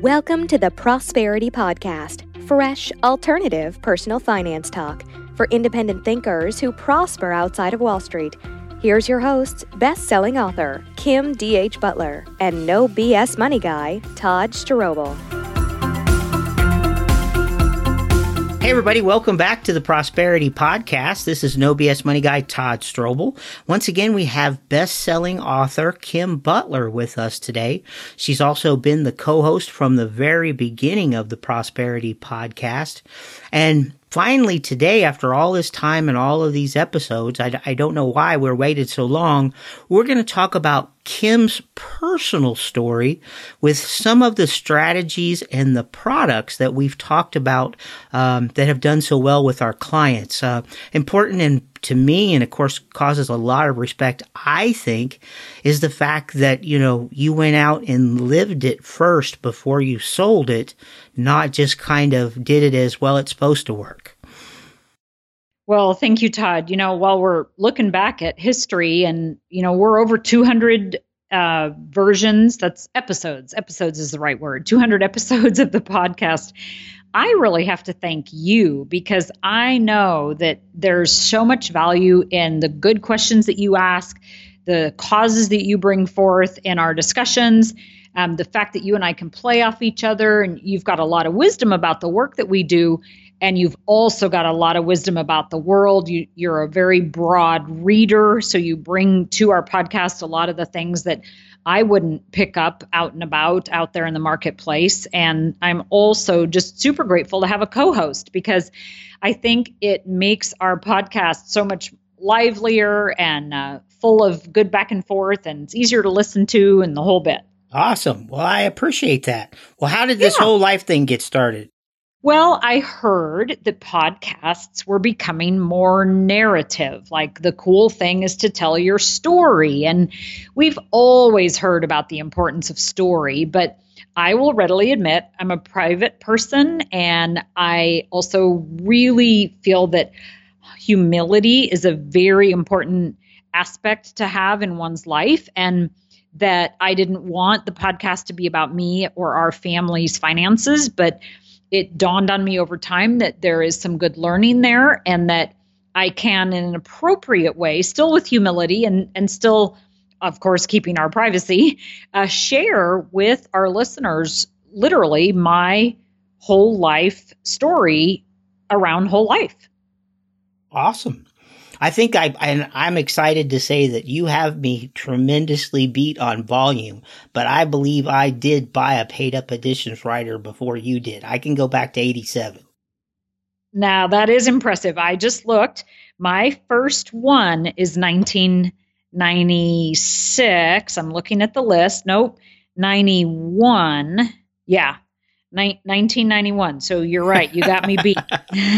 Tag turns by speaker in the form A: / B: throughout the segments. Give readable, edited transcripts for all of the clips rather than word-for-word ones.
A: Welcome to the Prosperity Podcast, fresh, alternative personal finance talk for independent thinkers who prosper outside of Wall Street. Here's your hosts, best-selling author Kim D.H. Butler and No BS Money Guy, Todd Strobel.
B: Hey everybody, welcome back to the Prosperity Podcast. This is No BS Money Guy, Todd Strobel. Once again, we have best-selling author Kim Butler with us today. She's also been the co-host from the very beginning of the Prosperity Podcast. And finally today, after all this time and all of these episodes, I don't know why we're waited so long, we're going to talk about Kim's personal story with some of the strategies and the products that we've talked about that have done so well with our clients. Important and to me, and of course causes a lot of respect, I think, is the fact that, you went out and lived it first before you sold it, not just kind of did it as well it's supposed to work.
C: Well, thank you, Todd. While we're looking back at history and, we're over 200 versions, that's episodes is the right word, 200 episodes of the podcast. I really have to thank you because I know that there's so much value in the good questions that you ask, the causes that you bring forth in our discussions, the fact that you and I can play off each other, and you've got a lot of wisdom about the work that we do. And you've also got a lot of wisdom about the world. You're a very broad reader, so you bring to our podcast a lot of the things that I wouldn't pick up out and about out there in the marketplace. And I'm also just super grateful to have a co-host because I think it makes our podcast so much livelier and full of good back and forth, and it's easier to listen to and the whole bit.
B: Awesome. Well, I appreciate that. Well, how did this whole life thing get started?
C: Well, I heard that podcasts were becoming more narrative. Like the cool thing is to tell your story. And we've always heard about the importance of story, but I will readily admit I'm a private person. And I also really feel that humility is a very important aspect to have in one's life. And that I didn't want the podcast to be about me or our family's finances, but it dawned on me over time that there is some good learning there and that I can, in an appropriate way, still with humility and still, of course, keeping our privacy, share with our listeners literally my whole life story around whole life.
B: Awesome. I think I'm excited to say that you have me tremendously beat on volume, but I believe I did buy a paid up editions writer before you did. I can go back to 87.
C: Now that is impressive. I just looked. My first one is 1996. I'm looking at the list. Nope. 91. Yeah. 1991. So you're right. You got me beat.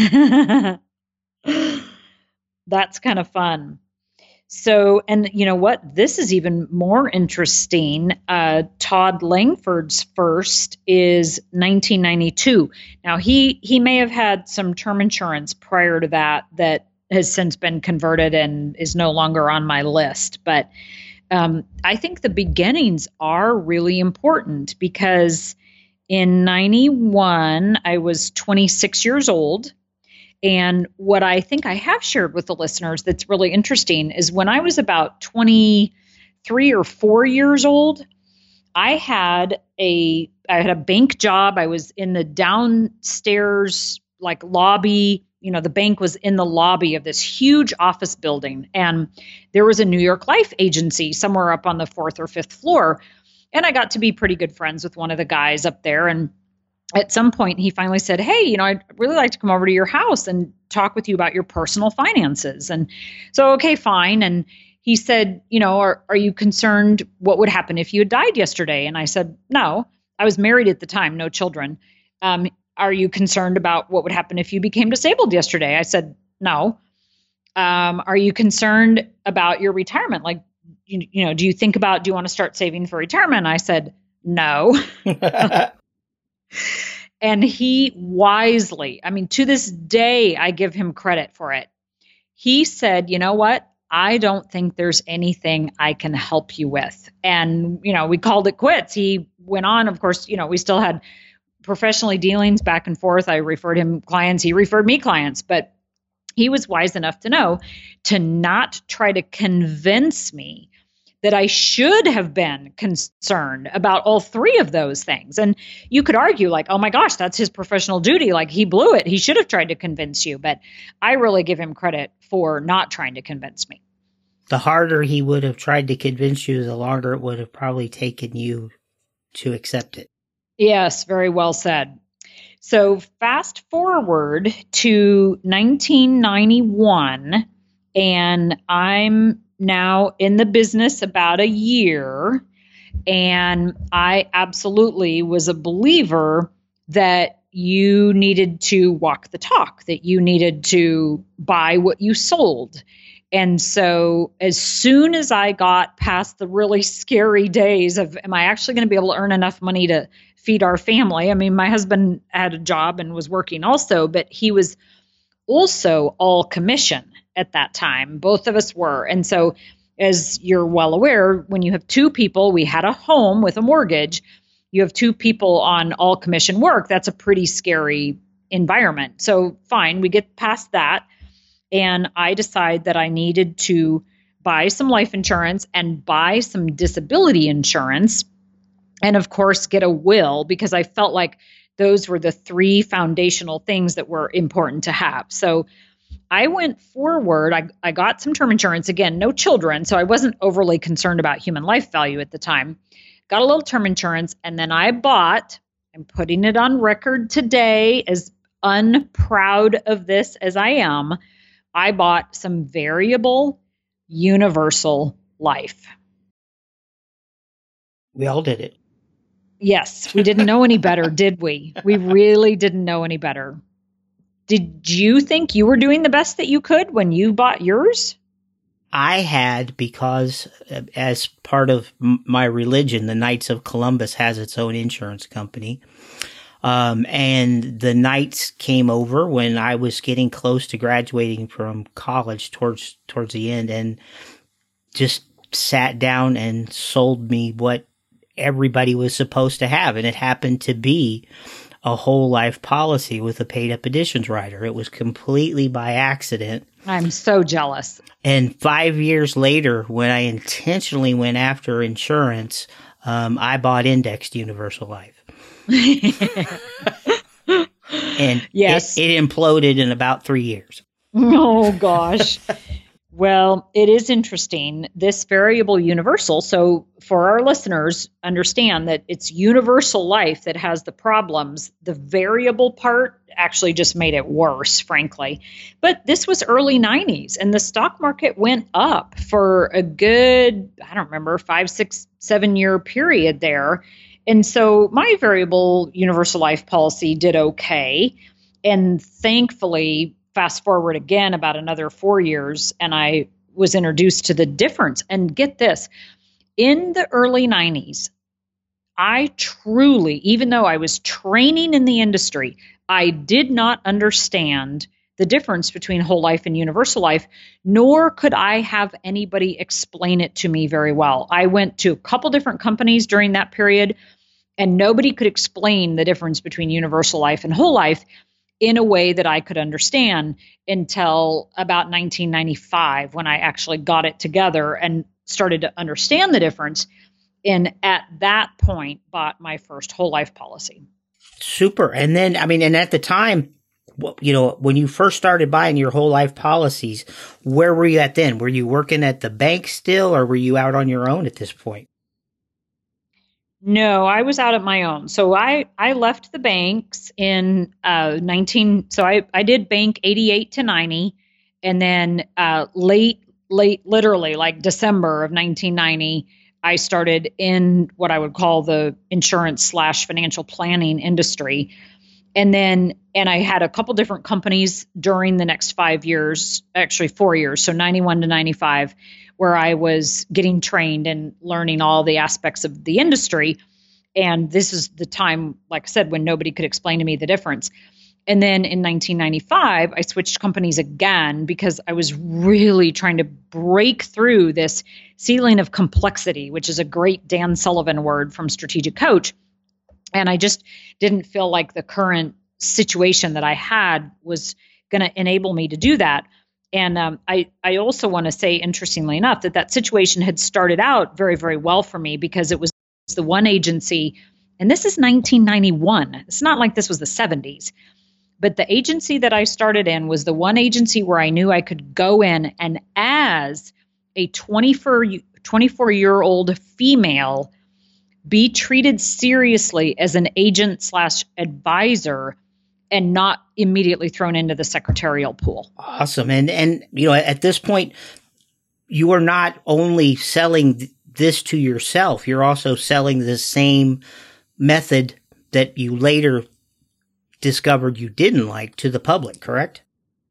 C: That's kind of fun. So, and you know what? This is even more interesting. Todd Langford's first is 1992. Now, he may have had some term insurance prior to that has since been converted and is no longer on my list. But I think the beginnings are really important because in 91, I was 26 years old. And what I think I have shared with the listeners that's really interesting is when I was about 23 or 4 years old, I had a bank job. I was in the downstairs lobby. The bank was in the lobby of this huge office building. And there was a New York Life agency somewhere up on the 4th or 5th floor. And I got to be pretty good friends with one of the guys up there. And at some point, he finally said, hey, I'd really like to come over to your house and talk with you about your personal finances. And so, okay, fine. And he said, are you concerned what would happen if you had died yesterday? And I said, no, I was married at the time, no children. Are you concerned about what would happen if you became disabled yesterday? I said, no. Are you concerned about your retirement? Do you want to start saving for retirement? I said, no. And he wisely, to this day, I give him credit for it. He said, you know what? I don't think there's anything I can help you with. And, we called it quits. He went on, of course, we still had professionally dealings back and forth. I referred him clients. He referred me clients, but he was wise enough to know to not try to convince me that I should have been concerned about all three of those things. And you could argue like, oh my gosh, that's his professional duty. Like he blew it. He should have tried to convince you. But I really give him credit for not trying to convince me.
B: The harder he would have tried to convince you, the longer it would have probably taken you to accept it.
C: Yes, very well said. So fast forward to 1991, and I'm now in the business about a year, and I absolutely was a believer that you needed to walk the talk, that you needed to buy what you sold. And so as soon as I got past the really scary days of, am I actually going to be able to earn enough money to feed our family? I mean, my husband had a job and was working also, but he was also all commission at that time. Both of us were. And so as you're well aware, when you have two people, we had a home with a mortgage, you have two people on all commission work. That's a pretty scary environment. So fine, we get past that. And I decide that I needed to buy some life insurance and buy some disability insurance. And of course, get a will, because I felt like those were the three foundational things that were important to have. So I went forward. I got some term insurance. Again, no children. So I wasn't overly concerned about human life value at the time. Got a little term insurance. And then I bought, I'm putting it on record today, as unproud of this as I am, I bought some variable universal life.
B: We all did it.
C: Yes, we didn't know any better, did we? We really didn't know any better. Did you think you were doing the best that you could when you bought yours?
B: I had, because as part of my religion, the Knights of Columbus has its own insurance company. And the Knights came over when I was getting close to graduating from college towards the end, and just sat down and sold me what everybody was supposed to have. And it happened to be a whole life policy with a paid up additions rider. It was completely by accident.
C: I'm so jealous.
B: And 5 years later, when I intentionally went after insurance, I bought indexed universal life. And
C: yes,
B: it imploded in about 3 years.
C: Oh, gosh. Well, it is interesting, this variable universal. So for our listeners, understand that it's universal life that has the problems. The variable part actually just made it worse, frankly. But this was early 90s, and the stock market went up for a good, I don't remember, 5, 6, 7 year period there. And so my variable universal life policy did okay. And thankfully, fast forward again about another 4 years, and I was introduced to the difference. And get this, in the early 90s, I truly, even though I was training in the industry, I did not understand the difference between whole life and universal life, nor could I have anybody explain it to me very well. I went to a couple different companies during that period, and nobody could explain the difference between universal life and whole life in a way that I could understand until about 1995, when I actually got it together and started to understand the difference. And at that point, bought my first whole life policy.
B: Super. And then, I mean, and at the time, you know, when you first started buying your whole life policies, where were you at then? Were you working at the bank still, or were you out on your own at this point?
C: No, I was out at my own. So I left the banks in so I did bank 88 to 90, and then late, literally like December of 1990, I started in what I would call the insurance / financial planning industry. And I had a couple different companies during the next 5 years, actually 4 years, so 91 to 95, where I was getting trained and learning all the aspects of the industry. And this is the time, like I said, when nobody could explain to me the difference. And then in 1995, I switched companies again because I was really trying to break through this ceiling of complexity, which is a great Dan Sullivan word from Strategic Coach. And I just didn't feel like the current situation that I had was going to enable me to do that. And I also want to say, interestingly enough, that situation had started out very, very well for me because it was the one agency, and this is 1991. It's not like this was the 70s. But the agency that I started in was the one agency where I knew I could go in and as a 24-year-old female, be treated seriously as an agent / advisor and not immediately thrown into the secretarial pool.
B: Awesome. And at this point, you are not only selling this to yourself, you're also selling the same method that you later discovered you didn't like to the public, correct?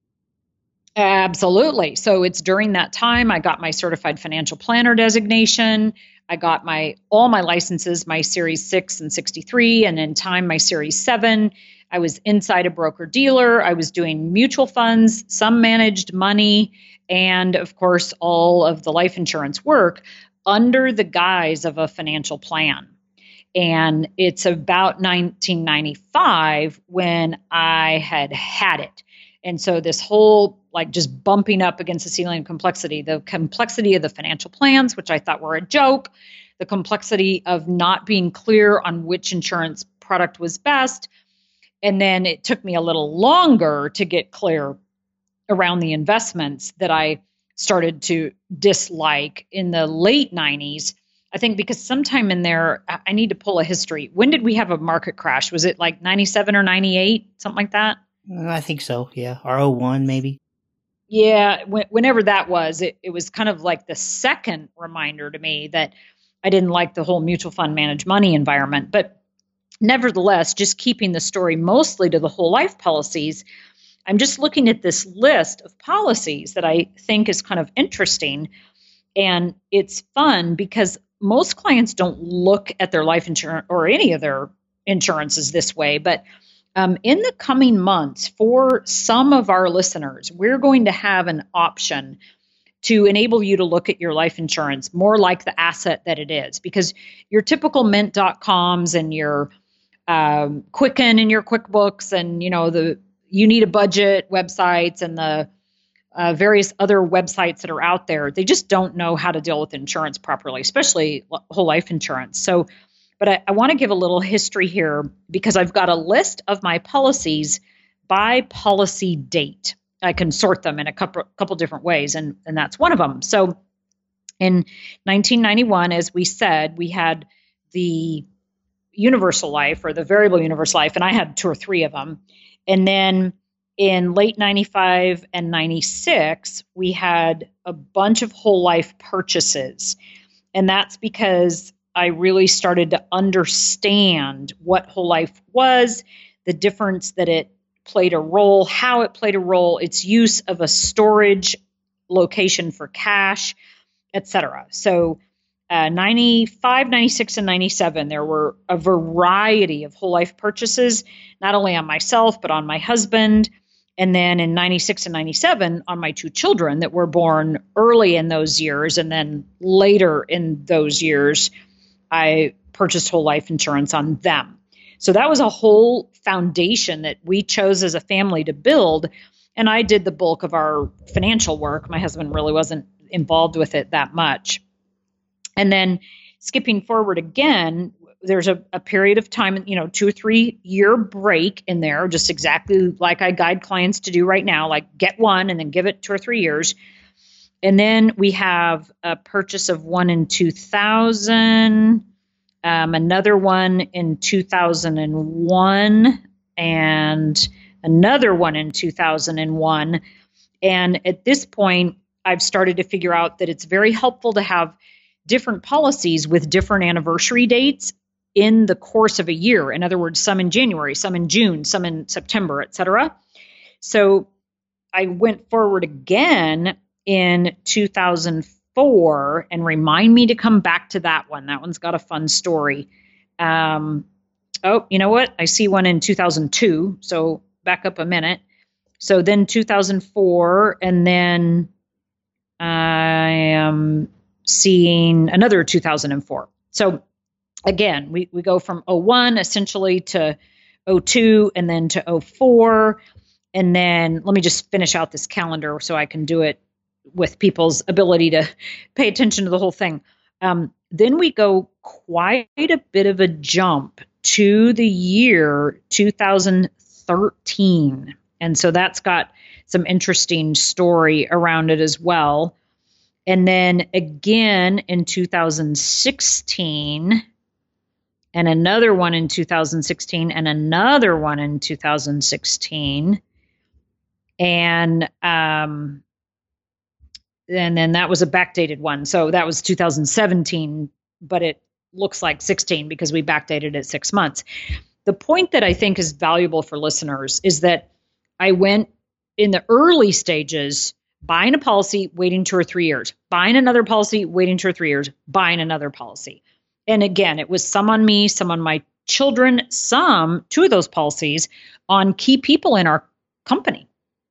C: Absolutely. So it's during that time I got my certified financial planner designation. I got all my licenses, my Series 6 and 63, and in time my Series 7. I was inside a broker dealer. I was doing mutual funds, some managed money, and of course all of the life insurance work under the guise of a financial plan. And it's about 1995 when I had it. And so this whole just bumping up against the ceiling of complexity, the complexity of the financial plans, which I thought were a joke, the complexity of not being clear on which insurance product was best. And then it took me a little longer to get clear around the investments that I started to dislike in the late 90s. I think because sometime in there, I need to pull a history. When did we have a market crash? Was it like 97 or 98, something like that?
B: I think so, yeah. Or 01 maybe.
C: Yeah, whenever that was, it was kind of like the second reminder to me that I didn't like the whole mutual fund managed money environment. But nevertheless, just keeping the story mostly to the whole life policies, I'm just looking at this list of policies that I think is kind of interesting. And it's fun because most clients don't look at their life insurance or any of their insurances this way. But in the coming months, for some of our listeners, we're going to have an option to enable you to look at your life insurance more like the asset that it is. Because your typical Mint.coms and your Quicken and your QuickBooks and, the You Need a Budget websites and the various other websites that are out there, they just don't know how to deal with insurance properly, especially whole life insurance. But I want to give a little history here because I've got a list of my policies by policy date. I can sort them in a couple different ways, and that's one of them. So in 1991, as we said, we had the universal life or the variable universal life, and I had 2 or 3 of them. And then in late 95 and 96, we had a bunch of whole life purchases. And that's because I really started to understand what whole life was, the difference that it played a role, how it played a role, its use of a storage location for cash, etc. So 95, 96, and 97, there were a variety of whole life purchases, not only on myself, but on my husband. And then in 96 and 97 on my 2 children that were born early in those years. And then later in those years, I purchased whole life insurance on them. So that was a whole foundation that we chose as a family to build. And I did the bulk of our financial work. My husband really wasn't involved with it that much. And then skipping forward again, there's a period of time, 2 or 3 year break in there, just exactly like I guide clients to do right now, like get one and then give it 2 or 3 years. And then we have a purchase of one in 2000, another one in 2001, and another one in 2001. And at this point, I've started to figure out that it's very helpful to have different policies with different anniversary dates in the course of a year. In other words, some in January, some in June, some in September, et cetera. So I went forward again in 2004 and remind me to come back to that one. That one's got a fun story. Oh, you know what? I see one in 2002. So back up a minute. So then 2004, and then I am seeing another 2004. So again, we go from 01 essentially to 02 and then to 04. And then let me just finish out this calendar so I can do it with people's ability to pay attention to the whole thing. Then we go quite a bit of a jump to the year 2013. And so that's got some interesting story around it as well. And then again in 2016, and another one in 2016, and another one in 2016. And then that was a backdated one. So that was 2017, but it looks like 16 because we backdated it 6 months. The point that I think is valuable for listeners is that I went in the early stages, buying a policy, waiting 2 or 3 years, buying another policy, waiting 2 or 3 years, buying another policy. And again, it was some on me, some on my children, some, 2 of those policies on key people in our company.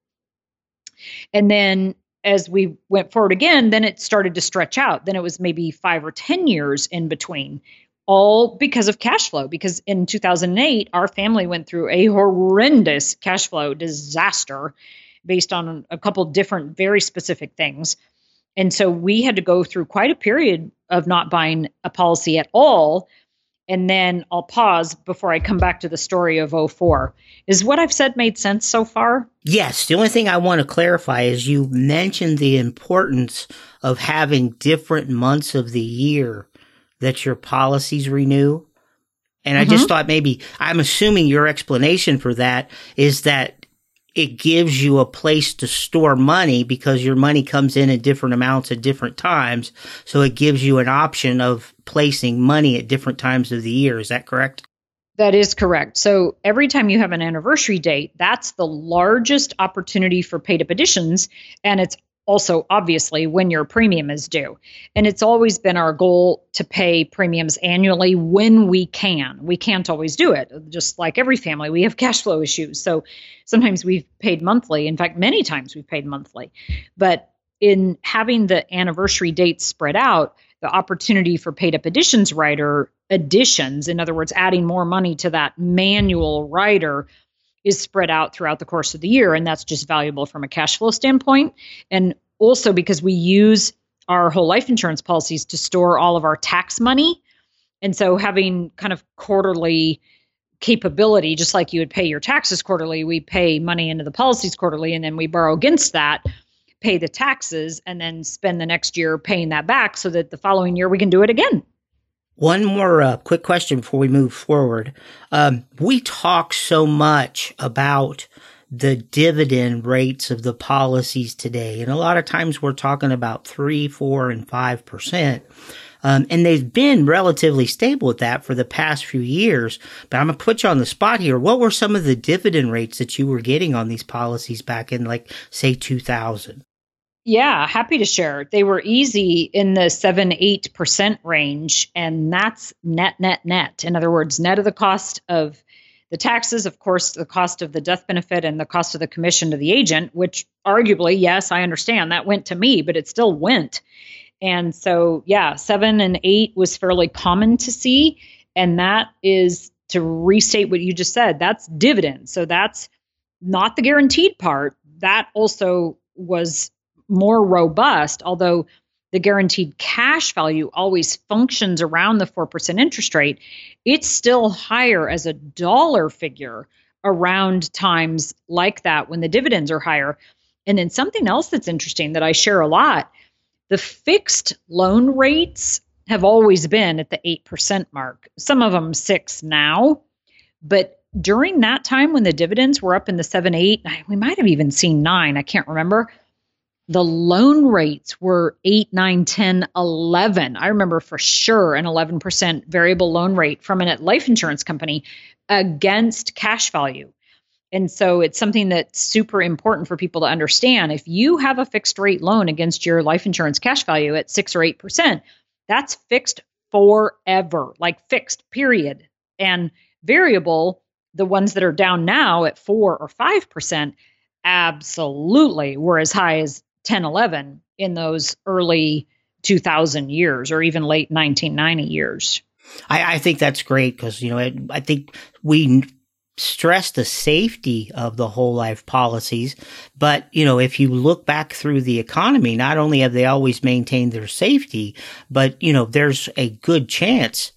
C: And then as we went forward again, then it started to stretch out. Then it was maybe 5 or 10 years in between, all because of cash flow. Because in 2008, our family went through a horrendous cash flow disaster based on a couple different, very specific things. And so we had to go through quite a period of not buying a policy at all. And then I'll pause before I come back to the story of 04. Is what I've said made sense so far?
B: Yes. The only thing I want to clarify is you mentioned the importance of having different months of the year that your policies renew. And I just thought maybe, I'm assuming your explanation for that is that it gives you a place to store money because your money comes in different amounts at different times. So it gives you an option of placing money at different times of the year. Is that correct?
C: That is correct. So every time you have an anniversary date, that's the largest opportunity for paid up additions. And it's also obviously when your premium is due. And it's always been our goal to pay premiums annually when we can. We can't always do it. Just like every family, we have cash flow issues. So sometimes we've paid monthly. In fact, many times we've paid monthly. But in having the anniversary dates spread out, the opportunity for paid up additions rider additions, in other words, adding more money to that manual rider, is spread out throughout the course of the year. And that's just valuable from a cash flow standpoint. And also because we use our whole life insurance policies to store all of our tax money. And so having kind of quarterly capability, just like you would pay your taxes quarterly, we pay money into the policies quarterly, and then we borrow against that, pay the taxes, and then spend the next year paying that back so that the following year we can do it again.
B: One more quick question before we move forward. We talk so much about the dividend rates of the policies today. And a lot of times we're talking about 3, 4, and 5%. And they've been relatively stable at that for the past few years. But I'm going to put you on the spot here. What were some of the dividend rates that you were getting on these policies back in, like, say, 2000?
C: Yeah, happy to share. They were easy in the 7-8% range, and that's net. In other words, net of the cost of the taxes, of course, the cost of the death benefit and the cost of the commission to the agent, which arguably, yes, I understand that went to me, but it still went. And so, yeah, 7 and 8 was fairly common to see. And that is, to restate what you just said, that's dividend. So that's not the guaranteed part. That also was more robust, although the guaranteed cash value always functions around the 4% interest rate. It's still higher as a dollar figure around times like that when the dividends are higher. And then something else that's interesting that I share a lot, the fixed loan rates have always been at the 8% mark. Some of them 6 now, but during that time when the dividends were up in the 7, 8, we might have even seen 9, I can't remember. The loan rates were 8, 9, 10, 11. I remember for sure an 11% variable loan rate from a life insurance company against cash value. And so it's something that's super important for people to understand. If you have a fixed rate loan against your life insurance cash value at 6 or 8%, that's fixed forever, like fixed, period. And variable the ones that are down now at 4 or 5% absolutely were as high as 10, 11 in those early 2000 years or even late 1990 years.
B: I think that's great because, I think we stress the safety of the whole life policies. But, if you look back through the economy, not only have they always maintained their safety, but, there's a good chance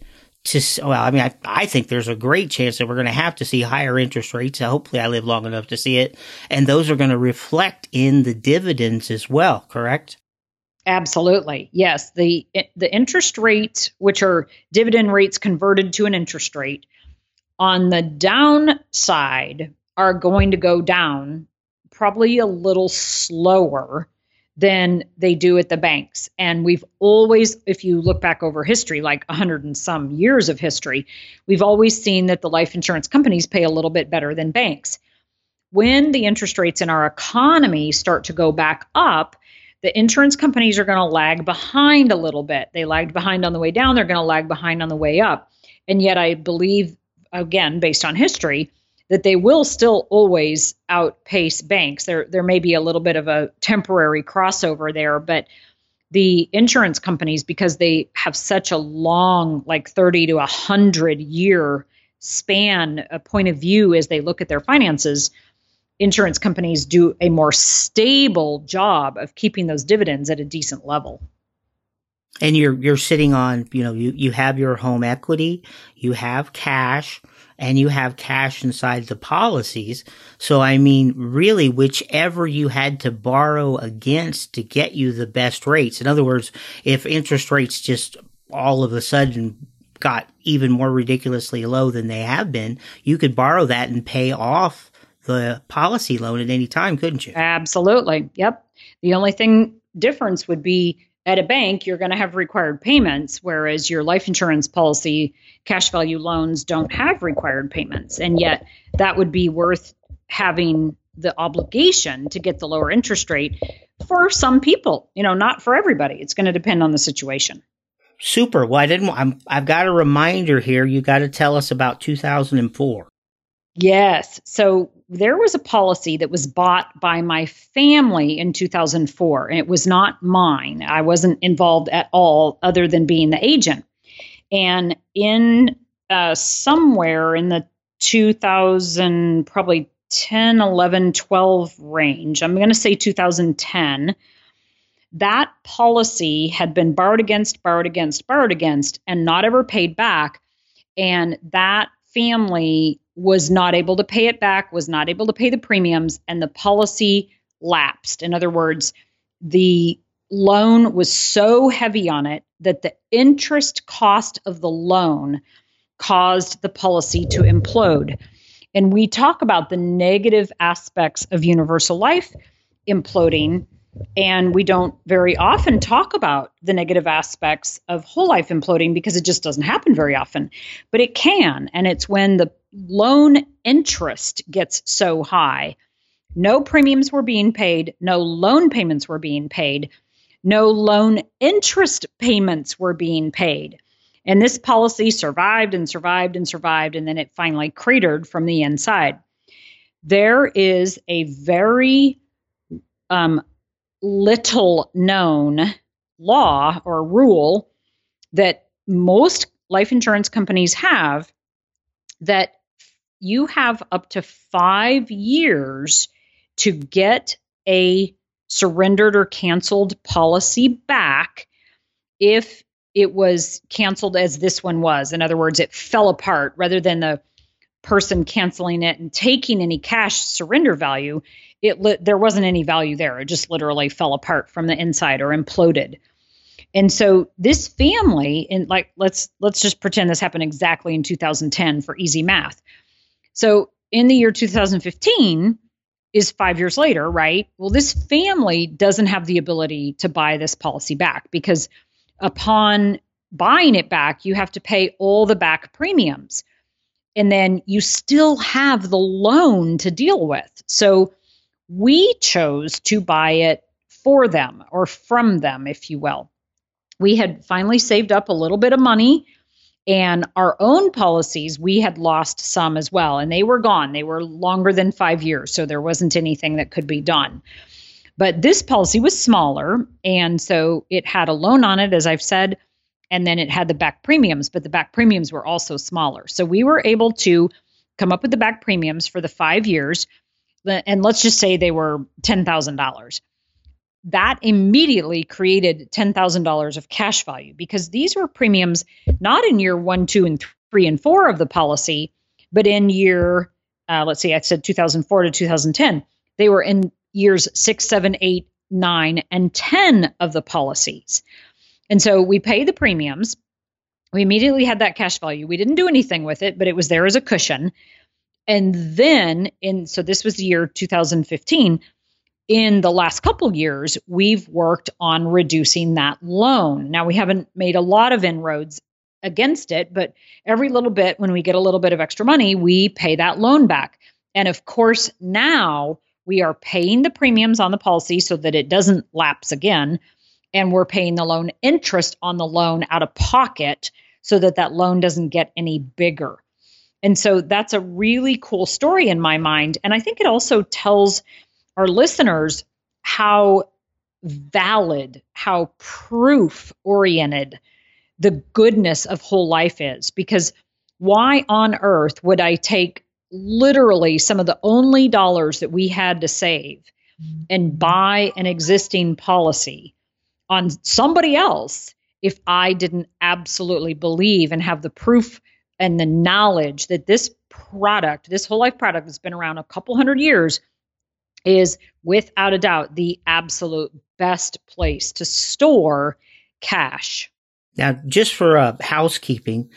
B: I think there's a great chance that we're going to have to see higher interest rates. Hopefully I live long enough to see it. And those are going to reflect in the dividends as well, correct?
C: Absolutely. Yes. The interest rates, which are dividend rates converted to an interest rate, on the downside are going to go down probably a little slower than they do at the banks. And we've always, if you look back over history, like 100 and some years of history, we've always seen that the life insurance companies pay a little bit better than banks. When the interest rates in our economy start to go back up, the insurance companies are going to lag behind a little bit. They lagged behind on the way down. They're going to lag behind on the way up. And yet I believe, again, based on history, that they will still always outpace banks. There may be a little bit of a temporary crossover there, but the insurance companies, because they have such a long, like 30 to 100 year span, a point of view as they look at their finances, insurance companies do a more stable job of keeping those dividends at a decent level.
B: And you're sitting on, you have your home equity, you have cash, and you have cash inside the policies. So, really, whichever you had to borrow against to get you the best rates. In other words, if interest rates just all of a sudden got even more ridiculously low than they have been, you could borrow that and pay off the policy loan at any time, couldn't you?
C: Absolutely. Yep. The only difference would be at a bank, you're going to have required payments, whereas your life insurance policy, cash value loans don't have required payments. And yet that would be worth having the obligation to get the lower interest rate for some people, not for everybody. It's going to depend on the situation.
B: Super. Well, I've got a reminder here. You got to tell us about 2004.
C: Yes. So there was a policy that was bought by my family in 2004, and it was not mine. I wasn't involved at all other than being the agent. And in somewhere in the 2000, probably 10, 11, 12 range, I'm going to say 2010, that policy had been borrowed against, and not ever paid back. And that family was not able to pay it back, was not able to pay the premiums, and the policy lapsed. In other words, the loan was so heavy on it that the interest cost of the loan caused the policy to implode. And we talk about the negative aspects of universal life imploding, and we don't very often talk about the negative aspects of whole life imploding because it just doesn't happen very often. But it can, and it's when the loan interest gets so high. No premiums were being paid, no loan payments were being paid, no loan interest payments were being paid. And this policy survived and survived and survived, and then it finally cratered from the inside. There is a very little known law or rule that most life insurance companies have, that you have up to 5 years to get a surrendered or canceled policy back if it was canceled as this one was. In other words, it fell apart rather than the person canceling it and taking any cash surrender value. There wasn't any value there. It just literally fell apart from the inside or imploded. And so this family, and let's just pretend this happened exactly in 2010 for easy math. So in the year 2015 is 5 years later, right? Well, this family doesn't have the ability to buy this policy back because upon buying it back, you have to pay all the back premiums. And then you still have the loan to deal with. So we chose to buy it for them or from them, if you will. We had finally saved up a little bit of money, And our own policies, we had lost some as well, and they were gone. They were longer than 5 years, so there wasn't anything that could be done. But this policy was smaller, and so it had a loan on it, as I've said, and then it had the back premiums, but the back premiums were also smaller. So we were able to come up with the back premiums for the 5 years, and let's just say they were $10,000. That immediately created $10,000 of cash value, because these were premiums not in year 1, 2, and 3, and 4 of the policy, but in year, let's see, I said 2004 to 2010. They were in years 6, 7, 8, 9, and 10 of the policies. And so we paid the premiums. We immediately had that cash value. We didn't do anything with it, but it was there as a cushion. And then, so this was the year 2015. In the last couple years, we've worked on reducing that loan. Now, we haven't made a lot of inroads against it, but every little bit, when we get a little bit of extra money, we pay that loan back. And of course, now we are paying the premiums on the policy so that it doesn't lapse again. And we're paying the loan interest on the loan out of pocket so that that loan doesn't get any bigger. And so that's a really cool story in my mind. And I think it also tells our listeners how valid, how proof-oriented the goodness of whole life is. Because why on earth would I take literally some of the only dollars that we had to save and buy an existing policy on somebody else if I didn't absolutely believe and have the proof and the knowledge that this product, this whole life product that's been around a couple hundred years, is without a doubt the absolute best place to store cash.
B: Now, just for housekeeping,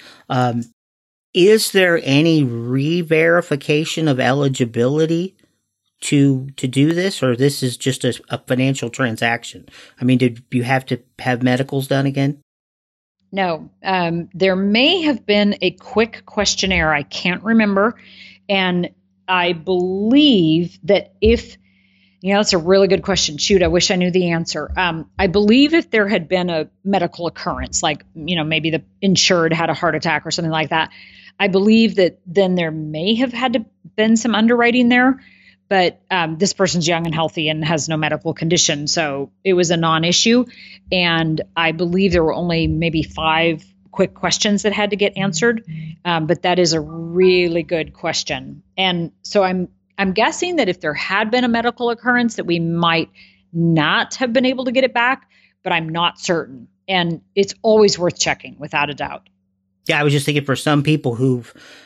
B: is there any re-verification of eligibility to do this, or this is just a financial transaction? I mean, did you have to have medicals done again?
C: No, there may have been a quick questionnaire. I can't remember. And I believe that if, that's a really good question. Shoot, I wish I knew the answer. I believe if there had been a medical occurrence, like, maybe the insured had a heart attack or something like that, I believe that then there may have had to been some underwriting there. But this person's young and healthy and has no medical condition, so it was a non-issue. And I believe there were only maybe 5 quick questions that had to get answered. But that is a really good question. And so I'm guessing that if there had been a medical occurrence, that we might not have been able to get it back, but I'm not certain. And it's always worth checking, without a doubt.
B: Yeah, I was just thinking for some people who've,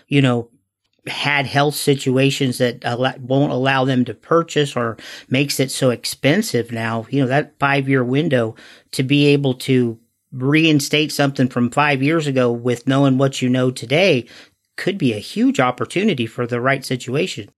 B: had health situations that won't allow them to purchase or makes it so expensive now, that 5-year window to be able to reinstate something from 5 years ago with knowing what you know today could be a huge opportunity for the right situation.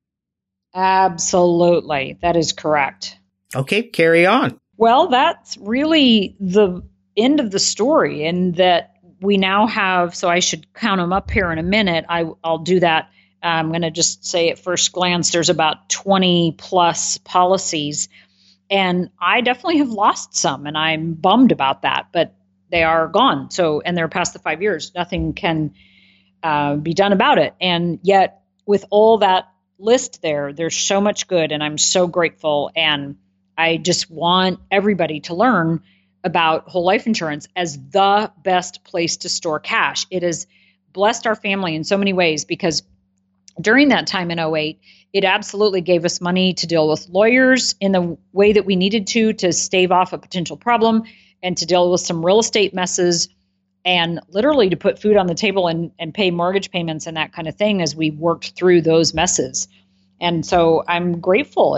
C: Absolutely. That is correct.
B: Okay, carry on.
C: Well, that's really the end of the story, and that we now have, so I should count them up here in a minute. I'll do that. I'm going to just say at first glance, there's about 20 plus policies, and I definitely have lost some, and I'm bummed about that, but they are gone. So, and they're past the 5 years. Nothing can be done about it. And yet with all that list there's so much good, and I'm so grateful. And I just want everybody to learn about whole life insurance as the best place to store cash. It has blessed our family in so many ways, because during that time in 2008, it absolutely gave us money to deal with lawyers in the way that we needed to stave off a potential problem, and to deal with some real estate messes, and literally to put food on the table and pay mortgage payments and that kind of thing as we worked through those messes. And so I'm grateful.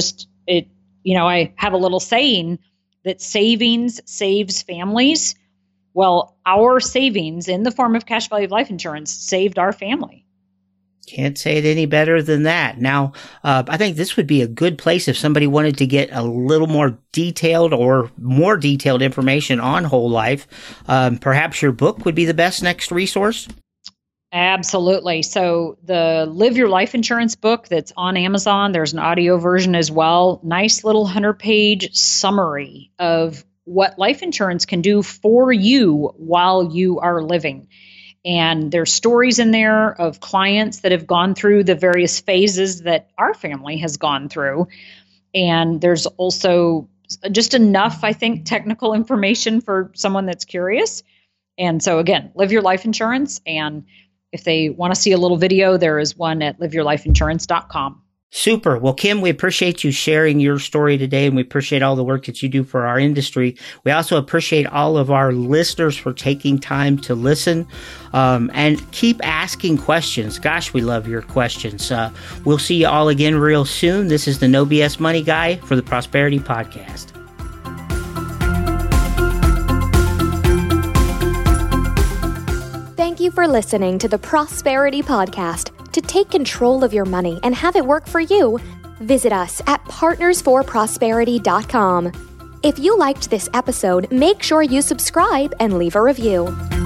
C: I have a little saying that savings saves families. Well, our savings in the form of cash value of life insurance saved our family.
B: Can't say it any better than that. Now, I think this would be a good place if somebody wanted to get a little more detailed or more detailed information on whole life. Perhaps your book would be the best next resource?
C: Absolutely. So the Live Your Life Insurance book that's on Amazon, there's an audio version as well. Nice little 100-page summary of what life insurance can do for you while you are living. And there's stories in there of clients that have gone through the various phases that our family has gone through. And there's also just enough, I think, technical information for someone that's curious. And so again, Live Your Life Insurance. And if they want to see a little video, there is one at liveyourlifeinsurance.com.
B: Super. Well, Kim, we appreciate you sharing your story today, and we appreciate all the work that you do for our industry. We also appreciate all of our listeners for taking time to listen and keep asking questions. Gosh, we love your questions. We'll see you all again real soon. This is the No BS Money Guy for the Prosperity Podcast.
A: Thank you for listening to the Prosperity Podcast. To take control of your money and have it work for you, visit us at partnersforprosperity.com. If you liked this episode, make sure you subscribe and leave a review.